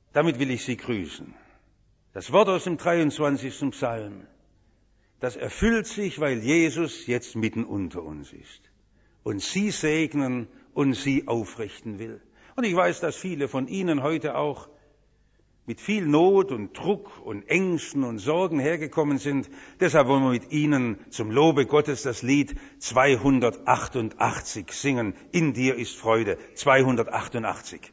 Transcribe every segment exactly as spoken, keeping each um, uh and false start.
Damit will ich Sie grüßen. Das Wort aus dem dreiundzwanzigsten Psalm, das erfüllt sich, weil Jesus jetzt mitten unter uns ist und Sie segnen und Sie aufrichten will. Und ich weiß, dass viele von Ihnen heute auch mit viel Not und Druck und Ängsten und Sorgen hergekommen sind. Deshalb wollen wir mit Ihnen zum Lobe Gottes das Lied zweihundertachtundachtzig singen. In dir ist Freude. zweihundertachtundachtzig.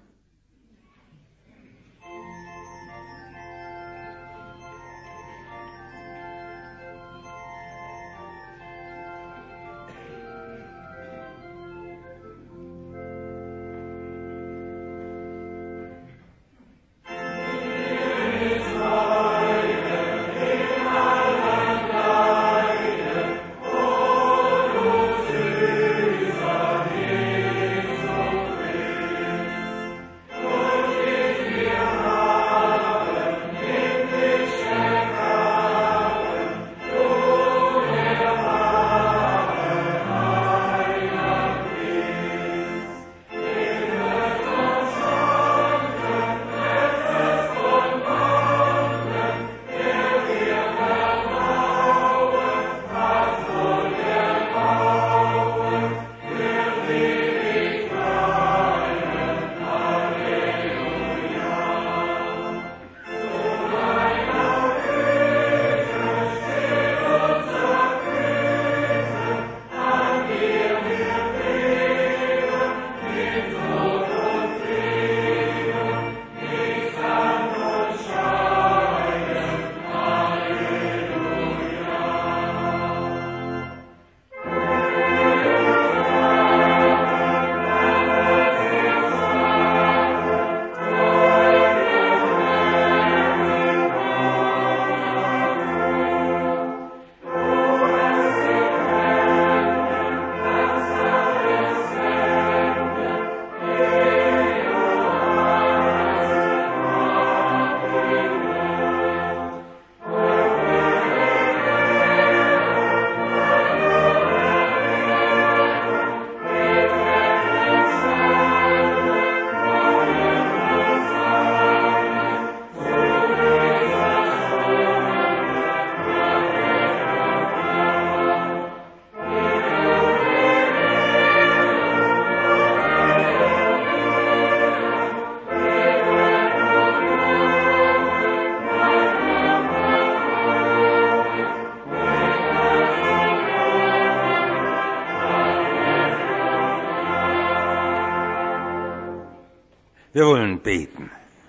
Wir wollen beten.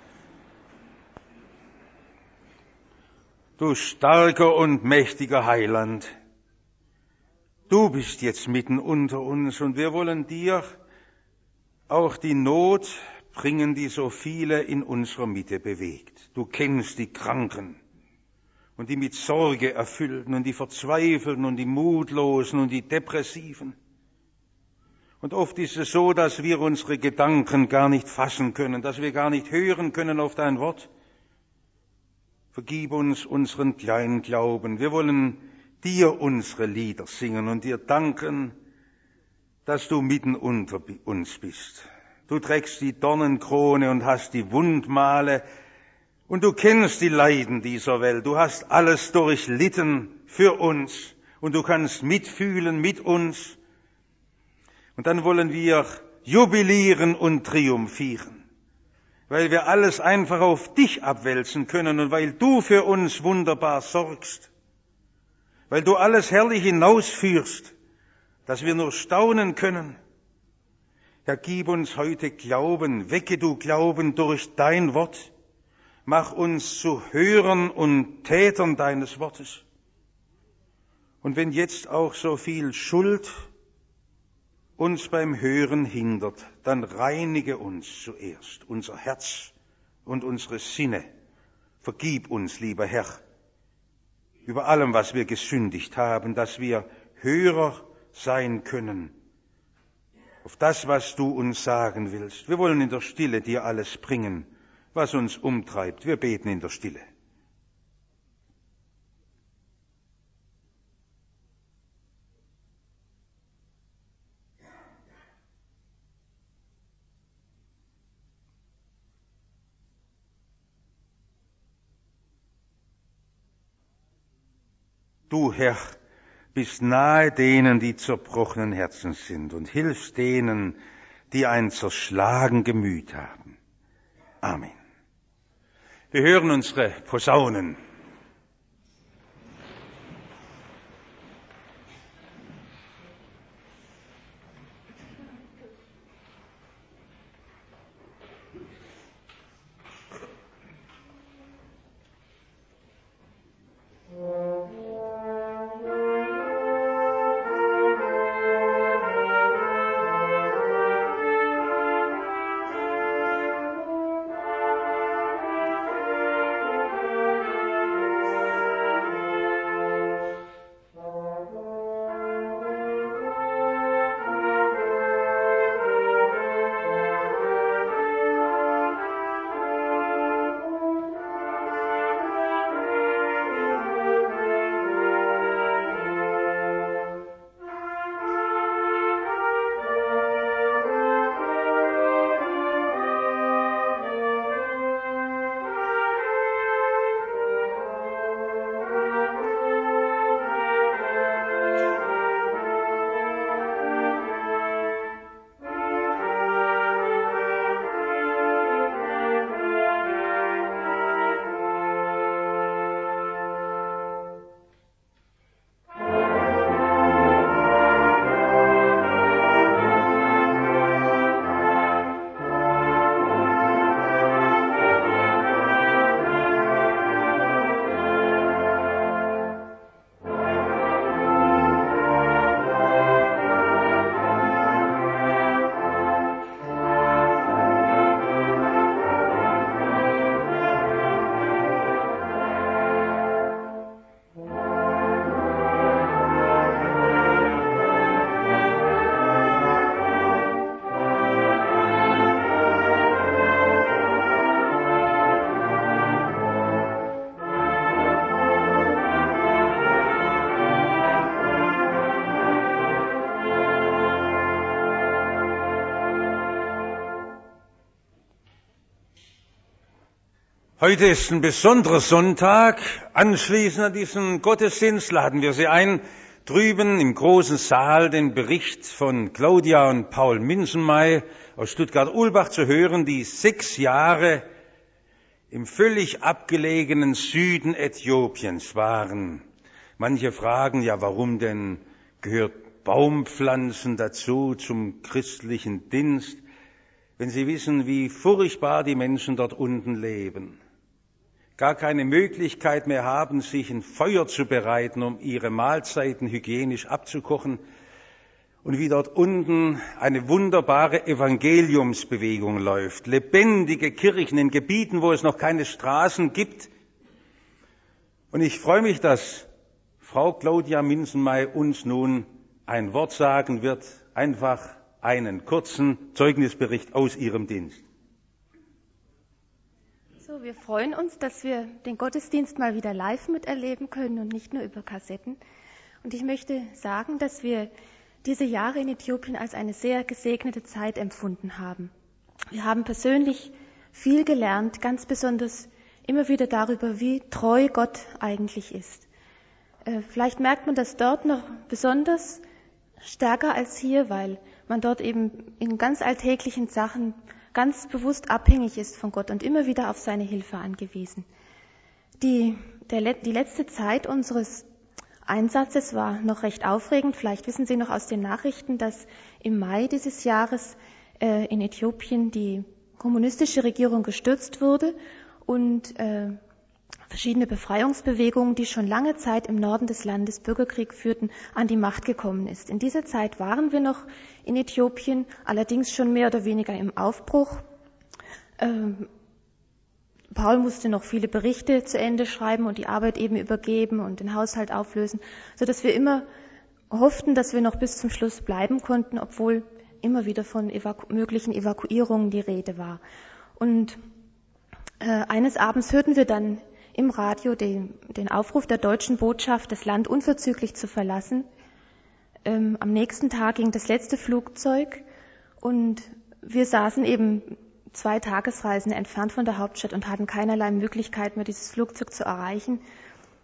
Du starker und mächtiger Heiland, du bist jetzt mitten unter uns und wir wollen dir auch die Not bringen, die so viele in unserer Mitte bewegt. Du kennst die Kranken und die mit Sorge erfüllten und die Verzweifelten und die Mutlosen und die Depressiven. Und oft ist es so, dass wir unsere Gedanken gar nicht fassen können, dass wir gar nicht hören können auf dein Wort. Vergib uns unseren kleinen Glauben. Wir wollen dir unsere Lieder singen und dir danken, dass du mitten unter uns bist. Du trägst die Dornenkrone und hast die Wundmale und du kennst die Leiden dieser Welt. Du hast alles durchlitten für uns und du kannst mitfühlen mit uns. Und dann wollen wir jubilieren und triumphieren, weil wir alles einfach auf dich abwälzen können und weil du für uns wunderbar sorgst, weil du alles herrlich hinausführst, dass wir nur staunen können. Herr, gib uns heute Glauben, wecke du Glauben durch dein Wort, mach uns zu Hörern und Tätern deines Wortes. Und wenn jetzt auch so viel Schuld uns beim Hören hindert, dann reinige uns zuerst, unser Herz und unsere Sinne. Vergib uns, lieber Herr, über allem, was wir gesündigt haben, dass wir Hörer sein können auf das, was du uns sagen willst. Wir wollen in der Stille dir alles bringen, was uns umtreibt. Wir beten in der Stille. Du, Herr, bist nahe denen, die zerbrochenen Herzens sind und hilfst denen, die ein zerschlagen Gemüt haben. Amen. Wir hören unsere Posaunen. Heute ist ein besonderer Sonntag. Anschließend an diesen Gottesdienst laden wir Sie ein, drüben im großen Saal den Bericht von Claudia und Paul Minzenmey aus Stuttgart-Ulbach zu hören, die sechs Jahre im völlig abgelegenen Süden Äthiopiens waren. Manche fragen ja, warum denn gehört Baumpflanzen dazu zum christlichen Dienst, wenn Sie wissen, wie furchtbar die Menschen dort unten leben. Gar keine Möglichkeit mehr haben, sich ein Feuer zu bereiten, um ihre Mahlzeiten hygienisch abzukochen, und wie dort unten eine wunderbare Evangeliumsbewegung läuft, lebendige Kirchen in Gebieten, wo es noch keine Straßen gibt. Und ich freue mich, dass Frau Claudia Minzenmey uns nun ein Wort sagen wird, einfach einen kurzen Zeugnisbericht aus ihrem Dienst. So, wir freuen uns, dass wir den Gottesdienst mal wieder live miterleben können und nicht nur über Kassetten. Und ich möchte sagen, dass wir diese Jahre in Äthiopien als eine sehr gesegnete Zeit empfunden haben. Wir haben persönlich viel gelernt, ganz besonders immer wieder darüber, wie treu Gott eigentlich ist. Äh, vielleicht merkt man das dort noch besonders stärker als hier, weil man dort eben in ganz alltäglichen Sachen ganz bewusst abhängig ist von Gott und immer wieder auf seine Hilfe angewiesen. Die, der, die letzte Zeit unseres Einsatzes war noch recht aufregend. Vielleicht wissen Sie noch aus den Nachrichten, dass im Mai dieses Jahres äh, in Äthiopien die kommunistische Regierung gestürzt wurde und äh, verschiedene Befreiungsbewegungen, die schon lange Zeit im Norden des Landes Bürgerkrieg führten, an die Macht gekommen ist. In dieser Zeit waren wir noch in Äthiopien, allerdings schon mehr oder weniger im Aufbruch. Ähm, Paul musste noch viele Berichte zu Ende schreiben und die Arbeit eben übergeben und den Haushalt auflösen, sodass wir immer hofften, dass wir noch bis zum Schluss bleiben konnten, obwohl immer wieder von evaku- möglichen Evakuierungen die Rede war. Und äh, eines Abends hörten wir dann im Radio den, den Aufruf der deutschen Botschaft, das Land unverzüglich zu verlassen. Ähm, am nächsten Tag ging das letzte Flugzeug und wir saßen eben zwei Tagesreisen entfernt von der Hauptstadt und hatten keinerlei Möglichkeit mehr, dieses Flugzeug zu erreichen.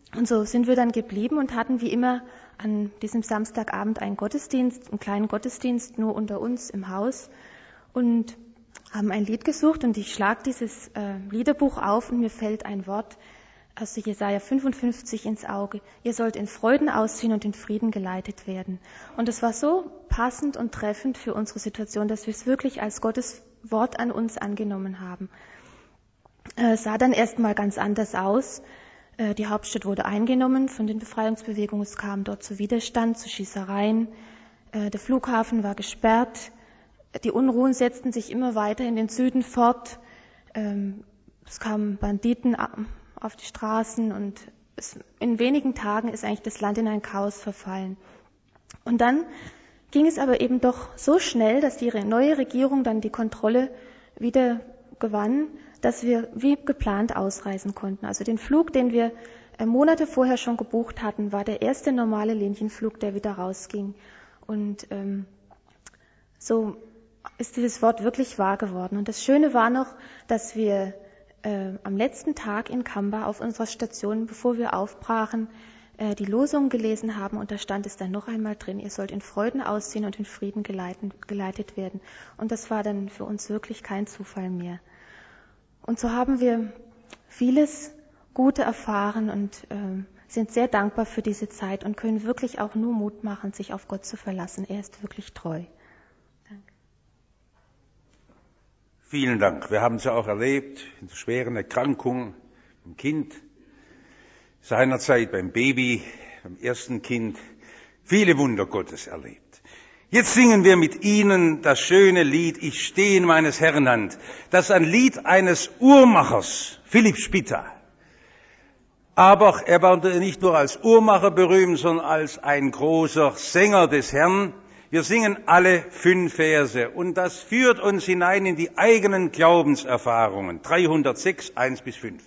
Und so sind wir dann geblieben und hatten wie immer an diesem Samstagabend einen Gottesdienst, einen kleinen Gottesdienst, nur unter uns im Haus und haben ein Lied gesucht und ich schlage dieses äh, Liederbuch auf und mir fällt ein Wort aus Jesaja fünfundfünfzig ins Auge. Ihr sollt in Freuden ausziehen und in Frieden geleitet werden. Und es war so passend und treffend für unsere Situation, dass wir es wirklich als Gottes Wort an uns angenommen haben. Es äh, sah dann erstmal ganz anders aus. Äh, die Hauptstadt wurde eingenommen von den Befreiungsbewegungen. Es kam dort zu Widerstand, zu Schießereien. Äh, der Flughafen war gesperrt. Die Unruhen setzten sich immer weiter in den Süden fort. Ähm, es kamen Banditen auf die Straßen und es, in wenigen Tagen ist eigentlich das Land in ein Chaos verfallen. Und dann ging es aber eben doch so schnell, dass die neue Regierung dann die Kontrolle wieder gewann, dass wir wie geplant ausreisen konnten. Also den Flug, den wir Monate vorher schon gebucht hatten, war der erste normale Linienflug, der wieder rausging. Und ähm, so ist dieses Wort wirklich wahr geworden. Und das Schöne war noch, dass wir äh, am letzten Tag in Kamba auf unserer Station, bevor wir aufbrachen, äh, die Losung gelesen haben und da stand es dann noch einmal drin, ihr sollt in Freuden ausziehen und in Frieden geleiten, geleitet werden. Und das war dann für uns wirklich kein Zufall mehr. Und so haben wir vieles Gute erfahren und äh, sind sehr dankbar für diese Zeit und können wirklich auch nur Mut machen, sich auf Gott zu verlassen. Er ist wirklich treu. Vielen Dank. Wir haben es ja auch erlebt, in der schweren Erkrankung beim Kind, seinerzeit beim Baby, beim ersten Kind, viele Wunder Gottes erlebt. Jetzt singen wir mit Ihnen das schöne Lied Ich stehe in meines Herrn Hand. Das ist ein Lied eines Uhrmachers, Philipp Spitta. Aber er war nicht nur als Uhrmacher berühmt, sondern als ein großer Sänger des Herrn. Wir singen alle fünf Verse und das führt uns hinein in die eigenen Glaubenserfahrungen. dreihundertsechs, eins bis fünf.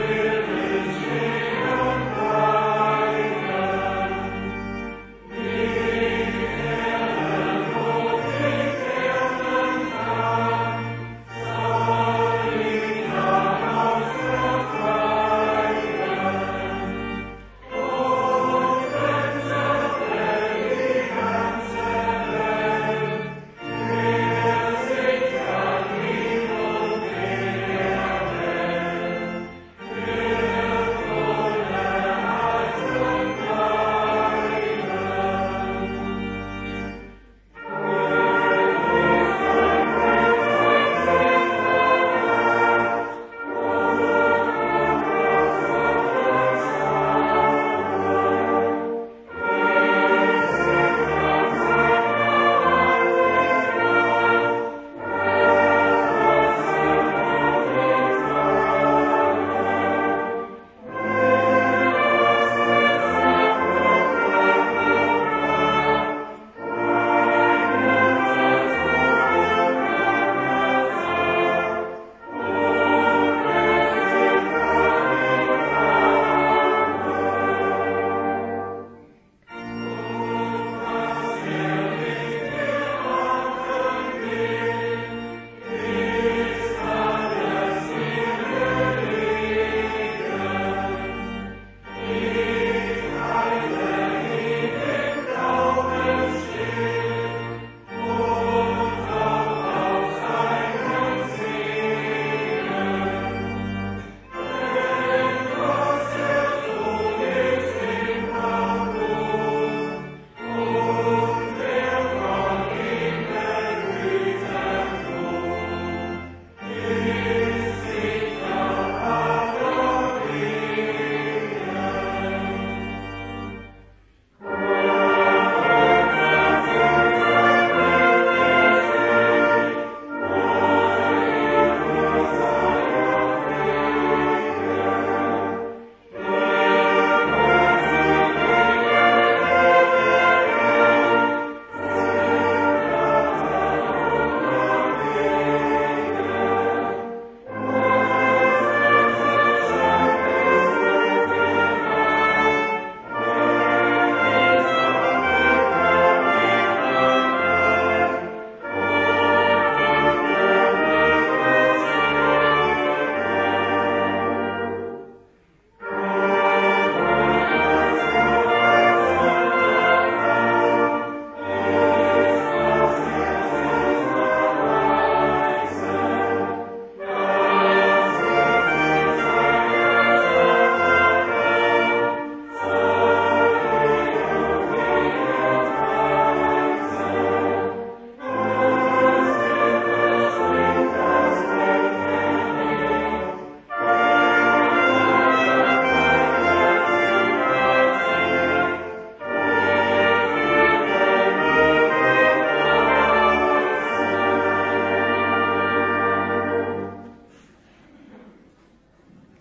Amen.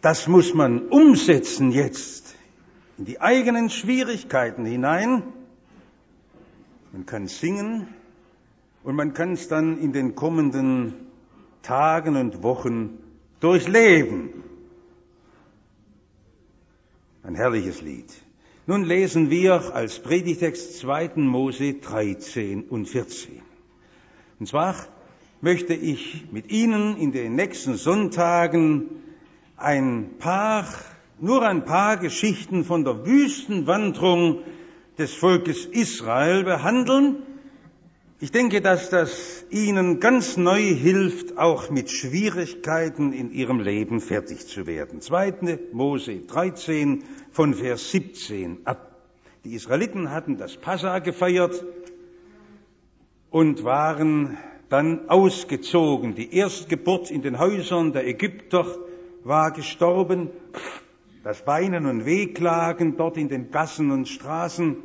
das muss man umsetzen jetzt in die eigenen Schwierigkeiten hinein. Man kann singen und man kann es dann in den kommenden Tagen und Wochen durchleben. Ein herrliches Lied. Nun lesen wir als Predigtext zweiten Mose dreizehn und vierzehn. Und zwar möchte ich mit Ihnen in den nächsten Sonntagen ein paar, nur ein paar Geschichten von der Wüstenwanderung des Volkes Israel behandeln. Ich denke, dass das Ihnen ganz neu hilft, auch mit Schwierigkeiten in Ihrem Leben fertig zu werden. zweiten Mose dreizehn von Vers siebzehn ab. Die Israeliten hatten das Passa gefeiert und waren dann ausgezogen. Die Erstgeburt in den Häusern der Ägypter war gestorben. Das Weinen und Wehklagen dort in den Gassen und Straßen.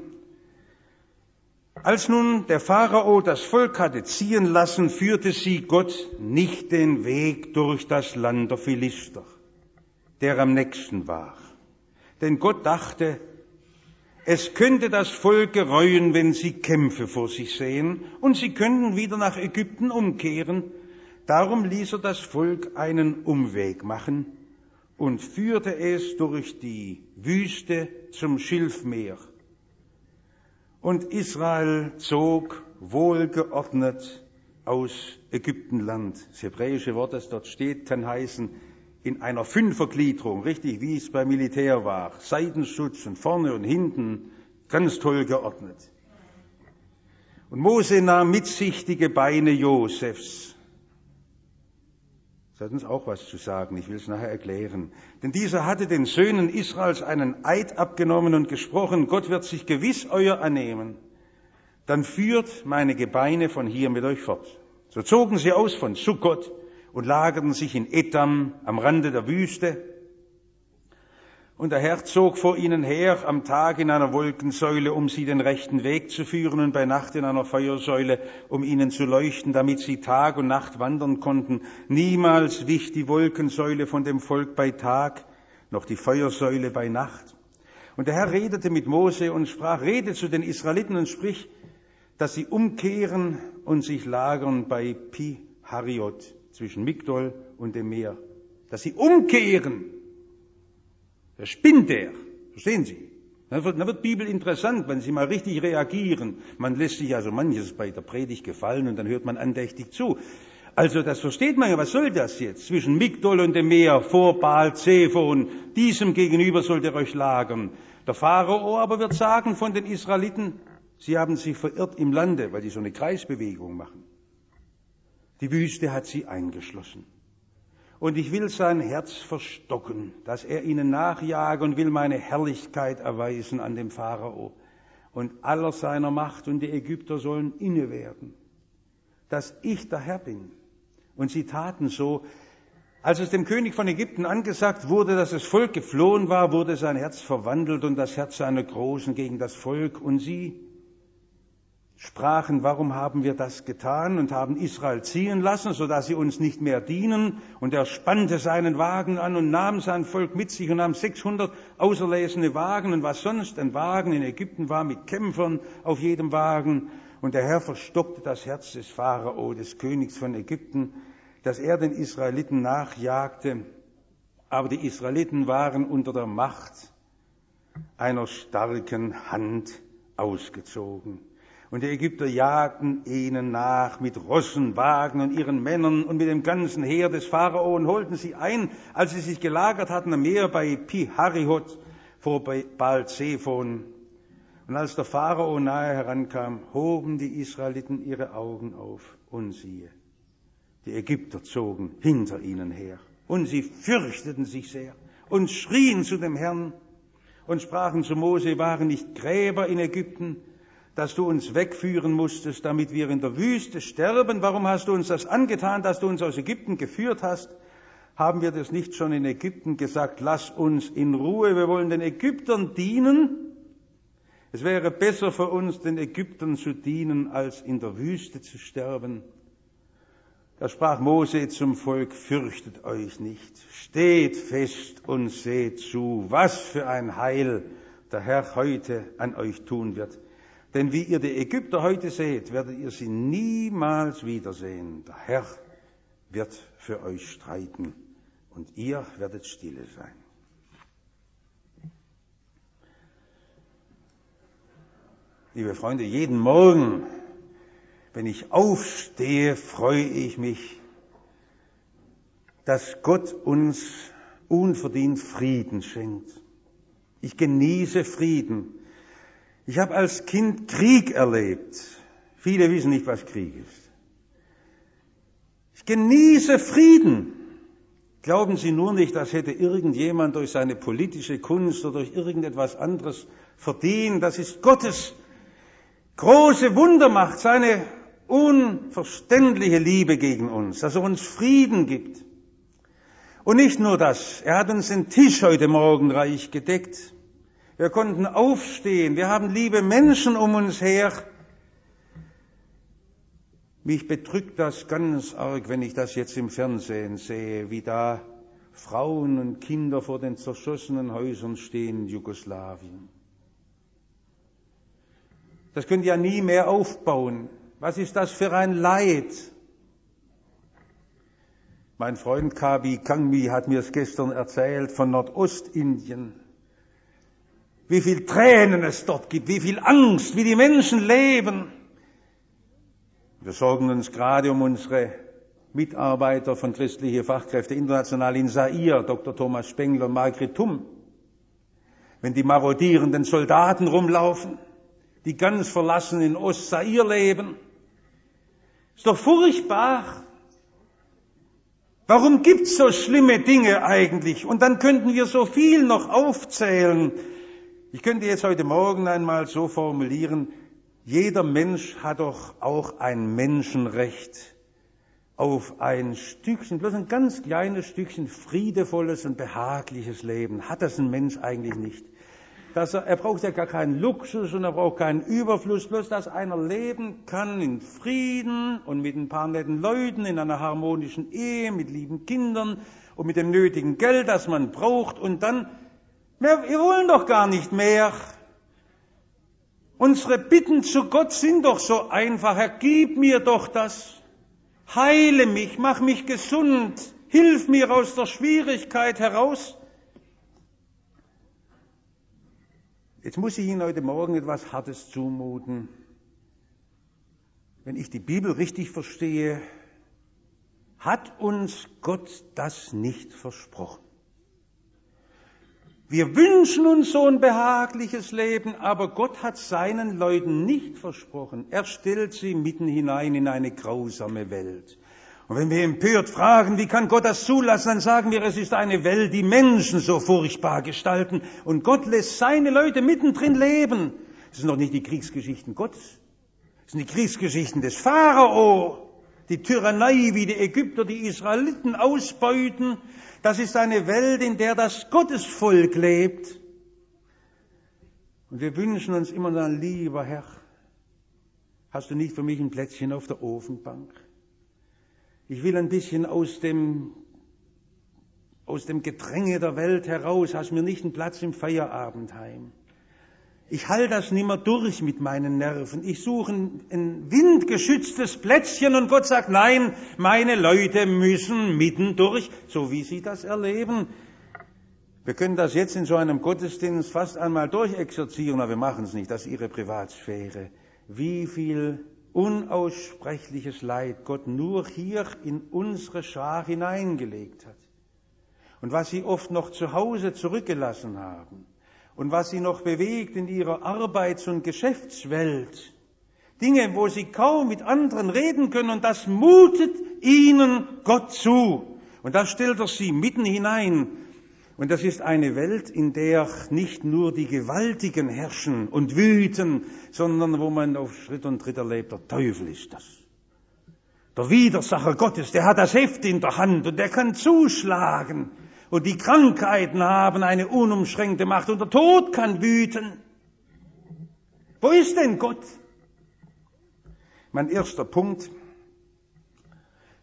Als nun der Pharao das Volk hatte ziehen lassen, führte sie Gott nicht den Weg durch das Land der Philister, der am nächsten war. Denn Gott dachte, es könnte das Volk gereuen, wenn sie Kämpfe vor sich sehen, und sie könnten wieder nach Ägypten umkehren. Darum ließ er das Volk einen Umweg machen und führte es durch die Wüste zum Schilfmeer. Und Israel zog wohlgeordnet aus Ägyptenland. Das hebräische Wort, das dort steht, kann heißen, in einer Fünfergliederung, richtig wie es beim Militär war. Seitenschutz und vorne und hinten, ganz toll geordnet. Und Mose nahm mit sich die Gebeine Josefs. Das hat uns auch was zu sagen, ich will es nachher erklären. Denn dieser hatte den Söhnen Israels einen Eid abgenommen und gesprochen, Gott wird sich gewiss euer annehmen. Dann führt meine Gebeine von hier mit euch fort. So zogen sie aus von Sukkot und lagerten sich in Etam am Rande der Wüste. Und der Herr zog vor ihnen her am Tag in einer Wolkensäule, um sie den rechten Weg zu führen, und bei Nacht in einer Feuersäule, um ihnen zu leuchten, damit sie Tag und Nacht wandern konnten. Niemals wich die Wolkensäule von dem Volk bei Tag, noch die Feuersäule bei Nacht. Und der Herr redete mit Mose und sprach, rede zu den Israeliten und sprich, dass sie umkehren und sich lagern bei Pi-Hariot, zwischen Migdol und dem Meer. Dass sie umkehren. Da spinnt er. Verstehen Sie? Dann wird, dann wird Bibel interessant, wenn Sie mal richtig reagieren. Man lässt sich also manches bei der Predigt gefallen und dann hört man andächtig zu. Also das versteht man ja, was soll das jetzt? Zwischen Migdol und dem Meer, vor Baal Zephon, diesem gegenüber sollt ihr euch lagern. Der Pharao aber wird sagen von den Israeliten, sie haben sich verirrt im Lande, weil die so eine Kreisbewegung machen. Die Wüste hat sie eingeschlossen. Und ich will sein Herz verstocken, dass er ihnen nachjage und will meine Herrlichkeit erweisen an dem Pharao und aller seiner Macht, und die Ägypter sollen inne werden, dass ich der Herr bin. Und sie taten so. Als es dem König von Ägypten angesagt wurde, dass das Volk geflohen war, wurde sein Herz verwandelt und das Herz seiner Großen gegen das Volk, und sie sprachen, warum haben wir das getan, und haben Israel ziehen lassen, so dass sie uns nicht mehr dienen. Und er spannte seinen Wagen an und nahm sein Volk mit sich und nahm sechshundert auserlesene Wagen und was sonst ein Wagen in Ägypten war, mit Kämpfern auf jedem Wagen. Und der Herr verstockte das Herz des Pharao, des Königs von Ägypten, dass er den Israeliten nachjagte. Aber die Israeliten waren unter der Macht einer starken Hand ausgezogen. Und die Ägypter jagten ihnen nach mit Rossen, Wagen und ihren Männern und mit dem ganzen Heer des Pharao und holten sie ein, als sie sich gelagert hatten am Meer bei Pi-Hariot vor Baal Zephon. Und als der Pharao nahe herankam, hoben die Israeliten ihre Augen auf und siehe, die Ägypter zogen hinter ihnen her. Und sie fürchteten sich sehr und schrien zu dem Herrn und sprachen zu Mose, waren nicht Gräber in Ägypten, dass du uns wegführen musstest, damit wir in der Wüste sterben? Warum hast du uns das angetan, dass du uns aus Ägypten geführt hast? Haben wir das nicht schon in Ägypten gesagt? Lass uns in Ruhe, wir wollen den Ägyptern dienen. Es wäre besser für uns, den Ägyptern zu dienen, als in der Wüste zu sterben. Da sprach Mose zum Volk: Fürchtet euch nicht, steht fest und seht zu, was für ein Heil der Herr heute an euch tun wird. Denn wie ihr die Ägypter heute seht, werdet ihr sie niemals wiedersehen. Der Herr wird für euch streiten und ihr werdet stille sein. Liebe Freunde, jeden Morgen, wenn ich aufstehe, freue ich mich, dass Gott uns unverdient Frieden schenkt. Ich genieße Frieden. Ich habe als Kind Krieg erlebt. Viele wissen nicht, was Krieg ist. Ich genieße Frieden. Glauben Sie nur nicht, das hätte irgendjemand durch seine politische Kunst oder durch irgendetwas anderes verdient. Das ist Gottes große Wundermacht, seine unverständliche Liebe gegen uns, dass er uns Frieden gibt. Und nicht nur das, er hat uns den Tisch heute Morgen reich gedeckt. Wir konnten aufstehen, wir haben liebe Menschen um uns her. Mich bedrückt das ganz arg, wenn ich das jetzt im Fernsehen sehe, wie da Frauen und Kinder vor den zerschossenen Häusern stehen in Jugoslawien. Das könnt ihr ja nie mehr aufbauen. Was ist das für ein Leid? Mein Freund Kabi Kangmi hat mir es gestern erzählt von Nordostindien. Wie viel Tränen es dort gibt, wie viel Angst, wie die Menschen leben. Wir sorgen uns gerade um unsere Mitarbeiter von Christliche Fachkräfte international in Zaire, Doktor Thomas Spengler und Margret Tumm. Wenn die marodierenden Soldaten rumlaufen, die ganz verlassen in Ost-Zaire leben. Ist doch furchtbar. Warum gibt's so schlimme Dinge eigentlich? Und dann könnten wir so viel noch aufzählen. Ich könnte jetzt heute Morgen einmal so formulieren: Jeder Mensch hat doch auch ein Menschenrecht auf ein Stückchen, bloß ein ganz kleines Stückchen friedevolles und behagliches Leben. Hat das ein Mensch eigentlich nicht? Dass er, er braucht ja gar keinen Luxus und er braucht keinen Überfluss, bloß dass einer leben kann in Frieden und mit ein paar netten Leuten, in einer harmonischen Ehe, mit lieben Kindern und mit dem nötigen Geld, das man braucht. Und dann, wir, wir wollen doch gar nicht mehr. Unsere Bitten zu Gott sind doch so einfach. Herr, gib mir doch das. Heile mich, mach mich gesund, hilf mir aus der Schwierigkeit heraus. Jetzt muss ich Ihnen heute Morgen etwas Hartes zumuten. Wenn ich die Bibel richtig verstehe, hat uns Gott das nicht versprochen. Wir wünschen uns so ein behagliches Leben, aber Gott hat seinen Leuten nicht versprochen. Er stellt sie mitten hinein in eine grausame Welt. Und wenn wir empört fragen, wie kann Gott das zulassen, dann sagen wir, es ist eine Welt, die Menschen so furchtbar gestalten. Und Gott lässt seine Leute mittendrin leben. Das sind doch nicht die Kriegsgeschichten Gottes. Das sind die Kriegsgeschichten des Pharao. Die Tyrannei, wie die Ägypter die Israeliten ausbeuten. Das ist eine Welt, in der das Gottesvolk lebt. Und wir wünschen uns immer dann, lieber Herr, hast du nicht für mich ein Plätzchen auf der Ofenbank? Ich will ein bisschen aus dem, aus dem Gedränge der Welt heraus, hast mir nicht einen Platz im Feierabendheim. Ich halte das nimmer durch mit meinen Nerven. Ich suche ein, ein windgeschütztes Plätzchen und Gott sagt, nein, meine Leute müssen mittendurch, so wie sie das erleben. Wir können das jetzt in so einem Gottesdienst fast einmal durchexerzieren, aber wir machen es nicht, das ist Ihre Privatsphäre. Wie viel unaussprechliches Leid Gott nur hier in unsere Schar hineingelegt hat. Und was sie oft noch zu Hause zurückgelassen haben. Und was sie noch bewegt in ihrer Arbeits- und Geschäftswelt. Dinge, wo sie kaum mit anderen reden können, und das mutet ihnen Gott zu. Und da stellt er sie mitten hinein. Und das ist eine Welt, in der nicht nur die Gewaltigen herrschen und wüten, sondern wo man auf Schritt und Tritt erlebt, der Teufel ist das. Der Widersacher Gottes, der hat das Heft in der Hand und der kann zuschlagen. Und die Krankheiten haben eine unumschränkte Macht und der Tod kann wüten. Wo ist denn Gott? Mein erster Punkt.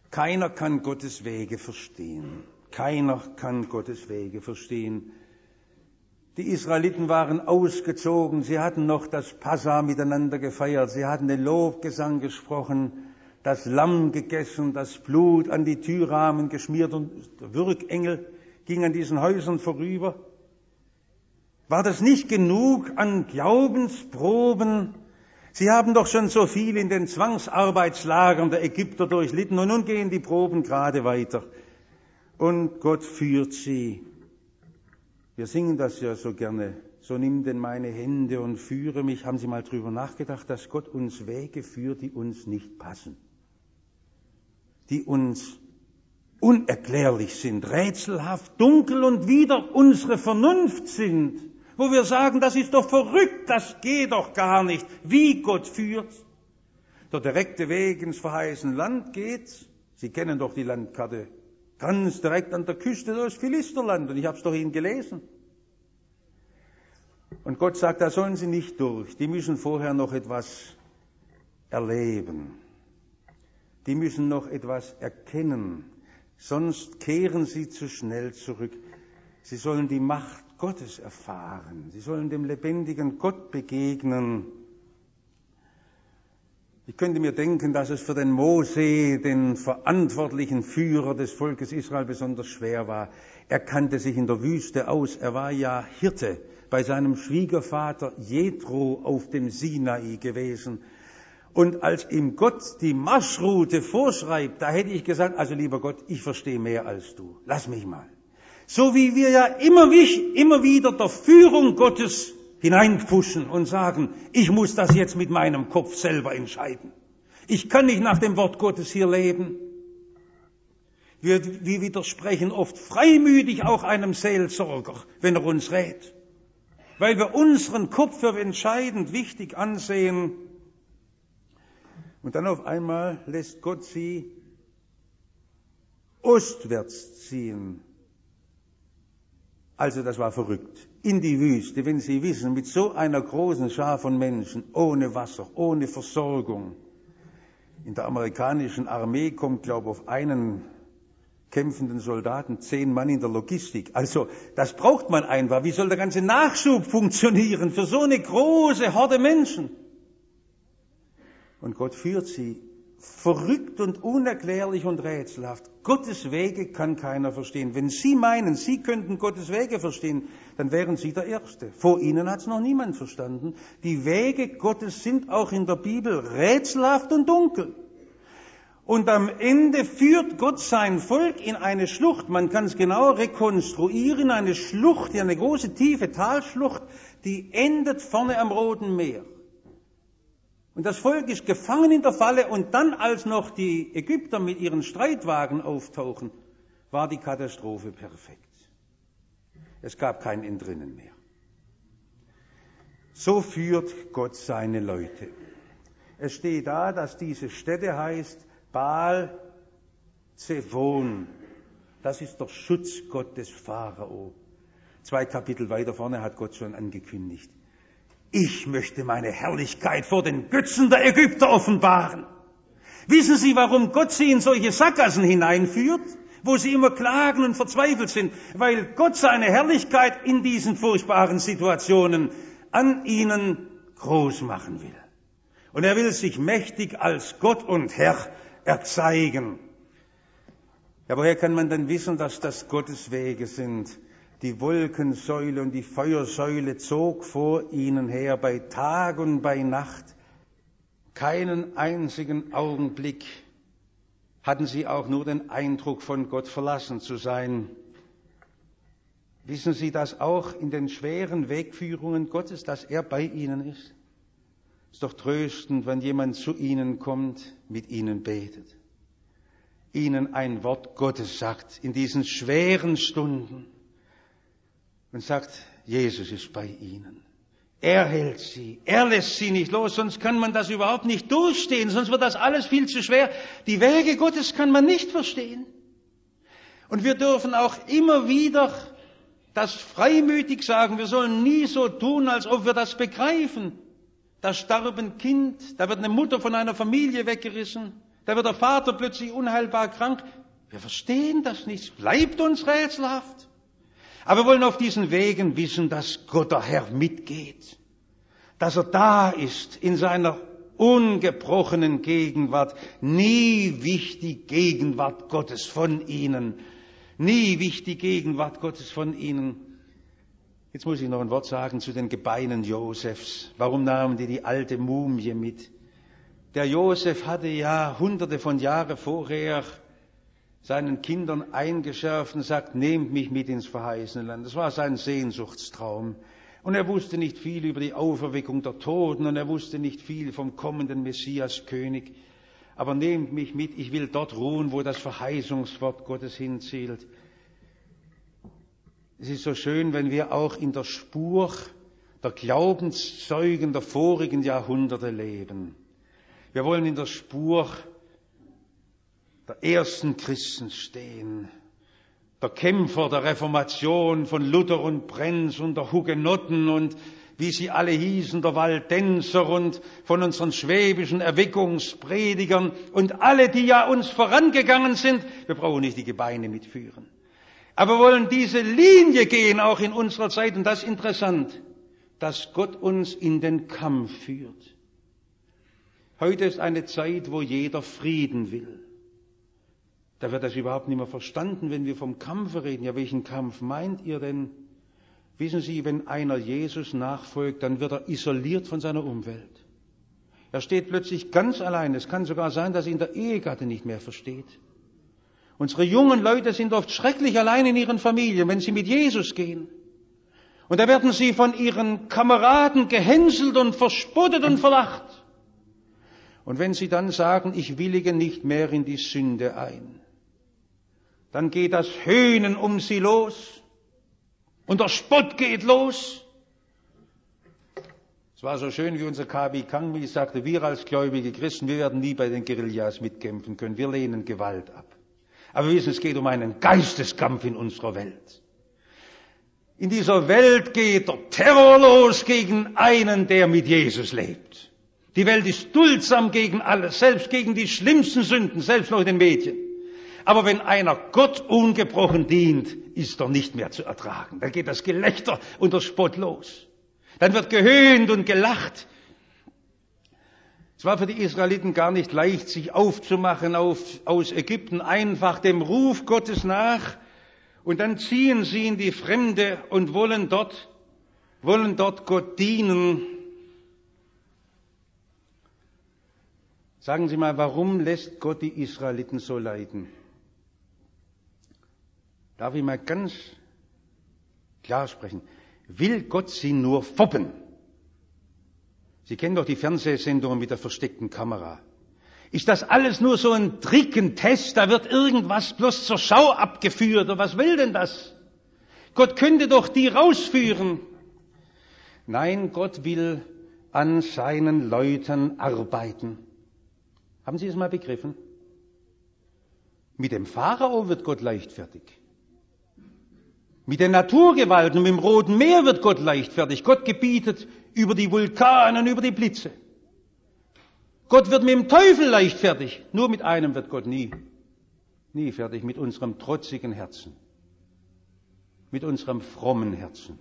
Keiner kann Gottes Wege verstehen. Keiner kann Gottes Wege verstehen. Die Israeliten waren ausgezogen, sie hatten noch das Passa miteinander gefeiert, sie hatten den Lobgesang gesprochen, das Lamm gegessen, das Blut an die Türrahmen geschmiert und der Würgengel ging an diesen Häusern vorüber. War das nicht genug an Glaubensproben? Sie haben doch schon so viel in den Zwangsarbeitslagern der Ägypter durchlitten und nun gehen die Proben gerade weiter. Und Gott führt sie. Wir singen das ja so gerne. So nimm denn meine Hände und führe mich. Haben Sie mal drüber nachgedacht, dass Gott uns Wege führt, die uns nicht passen? Die uns unerklärlich sind, rätselhaft, dunkel und wider unsere Vernunft sind. Wo wir sagen, das ist doch verrückt, das geht doch gar nicht, wie Gott führt. Der direkte Weg ins verheißene Land geht. Sie kennen doch die Landkarte. Ganz direkt an der Küste durch Philisterland. Und ich habe es doch Ihnen gelesen. Und Gott sagt, da sollen Sie nicht durch. Die müssen vorher noch etwas erleben. Die müssen noch etwas erkennen. Sonst kehren sie zu schnell zurück. Sie sollen die Macht Gottes erfahren. Sie sollen dem lebendigen Gott begegnen. Ich könnte mir denken, dass es für den Mose, den verantwortlichen Führer des Volkes Israel, besonders schwer war. Er kannte sich in der Wüste aus. Er war ja Hirte bei seinem Schwiegervater Jethro auf dem Sinai gewesen. Und als ihm Gott die Marschroute vorschreibt, da hätte ich gesagt, also lieber Gott, ich verstehe mehr als du. Lass mich mal. So wie wir ja immer, immer wieder der Führung Gottes hineinpfuschen und sagen, ich muss das jetzt mit meinem Kopf selber entscheiden. Ich kann nicht nach dem Wort Gottes hier leben. Wir, wir widersprechen oft freimütig auch einem Seelsorger, wenn er uns rät. Weil wir unseren Kopf für entscheidend wichtig ansehen. Und dann auf einmal lässt Gott sie ostwärts ziehen. Also das war verrückt. In die Wüste, wenn Sie wissen, mit so einer großen Schar von Menschen, ohne Wasser, ohne Versorgung. In der amerikanischen Armee kommt, glaube ich, auf einen kämpfenden Soldaten zehn Mann in der Logistik. Also das braucht man einfach. Wie soll der ganze Nachschub funktionieren für so eine große Horde Menschen? Und Gott führt sie verrückt und unerklärlich und rätselhaft. Gottes Wege kann keiner verstehen. Wenn Sie meinen, Sie könnten Gottes Wege verstehen, dann wären Sie der Erste. Vor Ihnen hat es noch niemand verstanden. Die Wege Gottes sind auch in der Bibel rätselhaft und dunkel. Und am Ende führt Gott sein Volk in eine Schlucht. Man kann es genau rekonstruieren. Eine Schlucht, eine große, tiefe Talschlucht, die endet vorne am Roten Meer. Und das Volk ist gefangen in der Falle und dann, als noch die Ägypter mit ihren Streitwagen auftauchen, war die Katastrophe perfekt. Es gab kein Entrinnen mehr. So führt Gott seine Leute. Es steht da, dass diese Stätte heißt Baal Zephon. Das ist der Schutzgott des Pharao. Zwei Kapitel weiter vorne hat Gott schon angekündigt. Ich möchte meine Herrlichkeit vor den Götzen der Ägypter offenbaren. Wissen Sie, warum Gott sie in solche Sackgassen hineinführt, wo sie immer klagen und verzweifelt sind? Weil Gott seine Herrlichkeit in diesen furchtbaren Situationen an ihnen groß machen will. Und er will sich mächtig als Gott und Herr erzeigen. Ja, woher kann man denn wissen, dass das Gottes Wege sind? Die Wolkensäule und die Feuersäule zog vor ihnen her, bei Tag und bei Nacht. Keinen einzigen Augenblick hatten sie auch nur den Eindruck, von Gott verlassen zu sein. Wissen Sie das auch in den schweren Wegführungen Gottes, dass er bei ihnen ist? Es ist doch tröstend, wenn jemand zu ihnen kommt, mit ihnen betet, ihnen ein Wort Gottes sagt in diesen schweren Stunden. Und sagt, Jesus ist bei ihnen. Er hält sie. Er lässt sie nicht los, sonst kann man das überhaupt nicht durchstehen, sonst wird das alles viel zu schwer. Die Wege Gottes kann man nicht verstehen. Und wir dürfen auch immer wieder das freimütig sagen. Wir sollen nie so tun, als ob wir das begreifen. Da starb ein Kind, da wird eine Mutter von einer Familie weggerissen, Da wird der Vater plötzlich unheilbar krank. Wir verstehen das nicht. Es bleibt uns rätselhaft. Aber wir wollen auf diesen Wegen wissen, dass Gott der Herr mitgeht. Dass er da ist in seiner ungebrochenen Gegenwart. Nie wich die Gegenwart Gottes von ihnen. Nie wich die Gegenwart Gottes von ihnen. Jetzt muss ich noch ein Wort sagen zu den Gebeinen Josefs. Warum nahmen die die alte Mumie mit? Der Josef hatte ja hunderte von Jahren vorher seinen Kindern eingeschärft und sagt, nehmt mich mit ins verheißene Land. Das war sein Sehnsuchtstraum. Und er wusste nicht viel über die Auferweckung der Toten und er wusste nicht viel vom kommenden Messiaskönig. Aber nehmt mich mit, ich will dort ruhen, wo das Verheißungswort Gottes hinzielt. Es ist so schön, wenn wir auch in der Spur der Glaubenszeugen der vorigen Jahrhunderte leben. Wir wollen in der Spur der ersten Christen stehen, der Kämpfer der Reformation von Luther und Brenz und der Hugenotten und wie sie alle hießen, der Waldenser und von unseren schwäbischen Erweckungspredigern und alle, die ja uns vorangegangen sind. Wir brauchen nicht die Gebeine mitführen. Aber wir wollen diese Linie gehen, auch in unserer Zeit. Und das ist interessant, dass Gott uns in den Kampf führt. Heute ist eine Zeit, wo jeder Frieden will. Da wird das überhaupt nicht mehr verstanden, wenn wir vom Kampf reden. Ja, welchen Kampf meint ihr denn? Wissen Sie, wenn einer Jesus nachfolgt, dann wird er isoliert von seiner Umwelt. Er steht plötzlich ganz allein. Es kann sogar sein, dass ihn der Ehegatte nicht mehr versteht. Unsere jungen Leute sind oft schrecklich allein in ihren Familien, wenn sie mit Jesus gehen. Und da werden sie von ihren Kameraden gehänselt und verspottet und verlacht. Und wenn sie dann sagen, ich willige nicht mehr in die Sünde ein, dann geht das Höhnen um sie los und der Spott geht los. Es war so schön, wie unser Kabi Kangmi sagte, wir als gläubige Christen, wir werden nie bei den Guerillas mitkämpfen können, wir lehnen Gewalt ab. Aber wir wissen, es geht um einen Geisteskampf in unserer Welt. In dieser Welt geht der Terror los gegen einen, der mit Jesus lebt. Die Welt ist duldsam gegen alles, selbst gegen die schlimmsten Sünden, selbst noch in den Medien. Aber wenn einer Gott ungebrochen dient, ist er nicht mehr zu ertragen. Dann geht das Gelächter und der Spott los. Dann wird gehöhnt und gelacht. Es war für die Israeliten gar nicht leicht, sich aufzumachen auf, aus Ägypten, einfach dem Ruf Gottes nach. Und dann ziehen sie in die Fremde und wollen dort, wollen dort Gott dienen. Sagen Sie mal, warum lässt Gott die Israeliten so leiden? Darf ich mal ganz klar sprechen? Will Gott sie nur foppen? Sie kennen doch die Fernsehsendungen mit der versteckten Kamera. Ist das alles nur so ein Trick, ein Test? Da wird irgendwas bloß zur Schau abgeführt. Oder was will denn das? Gott könnte doch die rausführen. Nein, Gott will an seinen Leuten arbeiten. Haben Sie es mal begriffen? Mit dem Pharao wird Gott leichtfertig. Mit den Naturgewalten, mit dem Roten Meer wird Gott leichtfertig. Gott gebietet über die Vulkane und über die Blitze. Gott wird mit dem Teufel leichtfertig. Nur mit einem wird Gott nie, nie fertig, mit unserem trotzigen Herzen. Mit unserem frommen Herzen.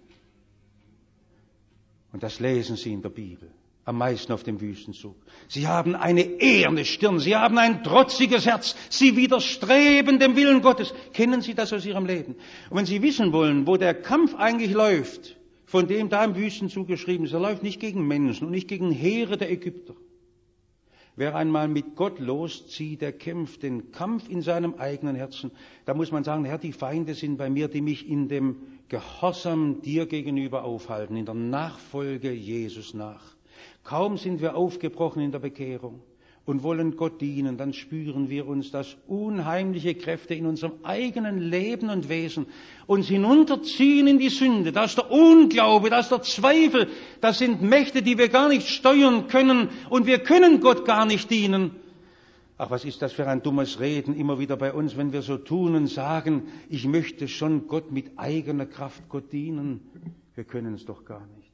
Und das lesen Sie in der Bibel. Am meisten auf dem Wüstenzug. Sie haben eine eherne Stirn, Sie haben ein trotziges Herz, Sie widerstreben dem Willen Gottes. Kennen Sie das aus Ihrem Leben? Und wenn Sie wissen wollen, wo der Kampf eigentlich läuft, von dem da im Wüstenzug geschrieben ist, er läuft nicht gegen Menschen und nicht gegen Heere der Ägypter. Wer einmal mit Gott loszieht, der kämpft den Kampf in seinem eigenen Herzen. Da muss man sagen, Herr, die Feinde sind bei mir, die mich in dem Gehorsam dir gegenüber aufhalten, in der Nachfolge Jesus nach. Kaum sind wir aufgebrochen in der Bekehrung und wollen Gott dienen, dann spüren wir uns, dass unheimliche Kräfte in unserem eigenen Leben und Wesen uns hinunterziehen in die Sünde. Das ist der Unglaube, das ist der Zweifel, das sind Mächte, die wir gar nicht steuern können und wir können Gott gar nicht dienen. Ach, was ist das für ein dummes Reden immer wieder bei uns, wenn wir so tun und sagen, ich möchte schon Gott mit eigener Kraft Gott dienen. Wir können es doch gar nicht.